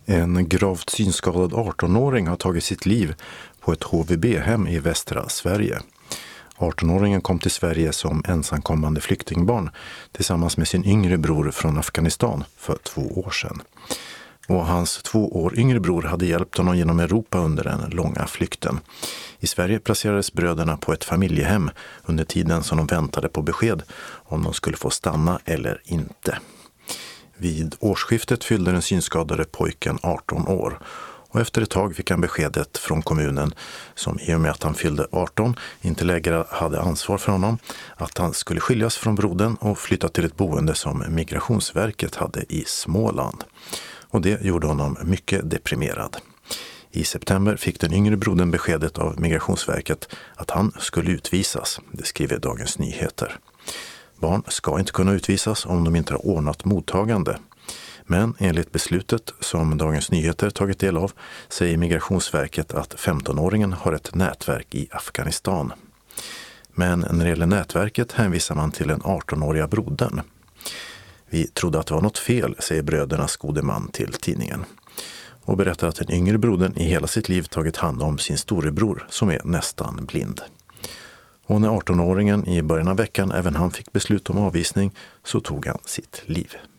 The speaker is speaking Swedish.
En gravt synskadad 18-åring har tagit sitt liv på ett HVB-hem i västra Sverige. 18-åringen kom till Sverige som ensamkommande flyktingbarn tillsammans med sin yngre bror från Afghanistan för 2 år sedan. Och hans 2 år yngre bror hade hjälpt honom genom Europa under den långa flykten. I Sverige placerades bröderna på ett familjehem under tiden som de väntade på besked om de skulle få stanna eller inte. Vid årsskiftet fyllde den synskadade pojken 18 år och efter ett tag fick han beskedet från kommunen, som i och med att han fyllde 18 inte längre hade ansvar för honom, att han skulle skiljas från brodern och flytta till ett boende som Migrationsverket hade i Småland. Och det gjorde honom mycket deprimerad. I september fick den yngre brodern beskedet av Migrationsverket att han skulle utvisas, det skriver Dagens Nyheter. Barn ska inte kunna utvisas om de inte har ordnat mottagande. Men enligt beslutet som Dagens Nyheter tagit del av säger Migrationsverket att 15-åringen har ett nätverk i Afghanistan. Men när det gäller nätverket hänvisar man till den 18-åriga brodern. Vi trodde att det var något fel, säger brödernas gode man till tidningen. Och berättar att den yngre brodern i hela sitt liv tagit hand om sin storebror som är nästan blind. Och när 18-åringen i början av veckan även han fick beslut om avvisning så tog han sitt liv.